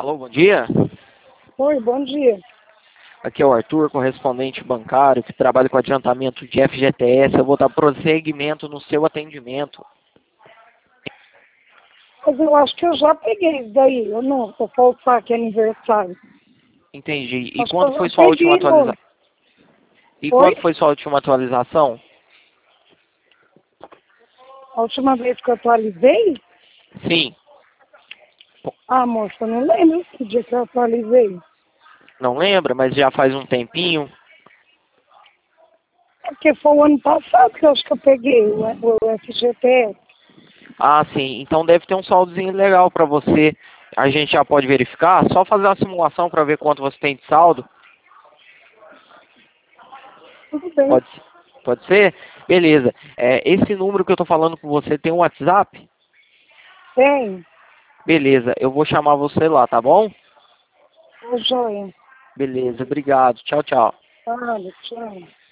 Alô, bom dia. Oi, bom dia. Aqui é o Arthur, correspondente bancário, que trabalha com adiantamento de FGTS. Eu vou dar prosseguimento no seu atendimento. Mas eu acho que eu já peguei isso daí, eu não, vou faltar que é aniversário. Entendi. E Acho que quando eu foi já sua última peguei, moço. atualização? E Oi? quando foi sua última atualização? A última vez que eu atualizei? Sim. Ah, moça, eu não lembro que dia que eu atualizei. Não lembra, mas já faz um tempinho. É porque foi o ano passado que eu acho que eu peguei o FGTS. Ah, sim. Então deve ter um saldozinho legal para você. A gente já pode verificar. Só fazer uma simulação para ver quanto você tem de saldo. Tudo bem. Pode, pode ser? Beleza. Esse número que eu tô falando com você tem um WhatsApp? Tem. Beleza. Eu vou chamar você lá, tá bom? Ô, joia. Beleza. Obrigado. Tchau, tchau. Olha, tchau.